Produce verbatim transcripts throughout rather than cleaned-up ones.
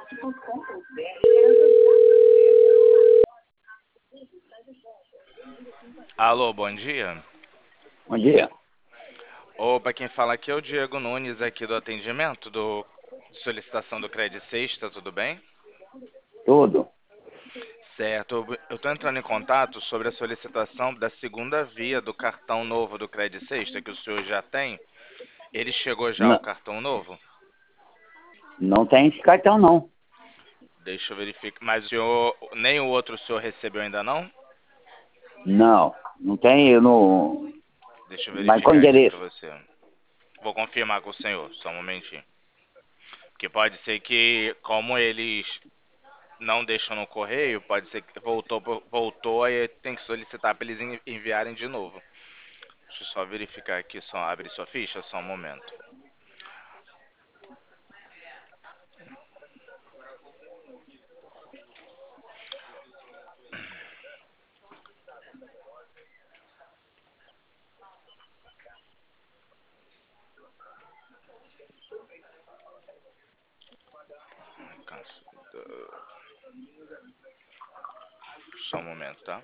Alô, bom dia. Bom dia. Opa, quem fala aqui é o Diego Nunes, aqui do atendimento, do de solicitação do Credit Sexta, tudo bem? Tudo. Certo, eu eu tô entrando em contato sobre a solicitação da segunda via do cartão novo do Credit Sexta, que o senhor já tem. Ele chegou já o Não, cartão novo? não tem esse cartão, não. Deixa eu verificar. Mas o senhor, nem o outro o senhor recebeu ainda não? Não, não tem, eu não... Deixa eu Mas qual o verificar aqui pra endereço? você. Vou confirmar com o senhor, só um momentinho. Porque pode ser que, como eles não deixam no correio, pode ser que voltou, voltou aí tem que solicitar para eles en- enviarem de novo. Deixa eu só verificar aqui, só abre sua ficha, só um momento. Só um momento, tá?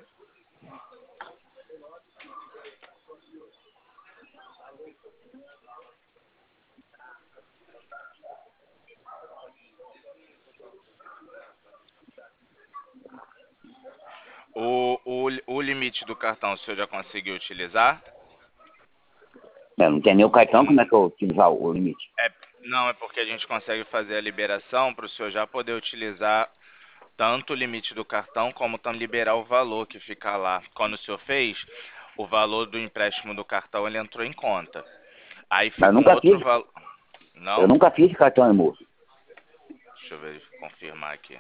O, o, o limite do cartão o senhor já conseguiu utilizar? Eu não tem nem o cartão, como é que eu utilizar o limite? É, não, é porque a gente consegue fazer a liberação para o senhor já poder utilizar tanto o limite do cartão como também liberar o valor que fica lá. Quando o senhor fez, o valor do empréstimo do cartão ele entrou em conta. Aí Mas eu fica um nunca outro fiz, valor. eu Não? nunca fiz cartão, moço. Deixa eu ver, confirmar aqui.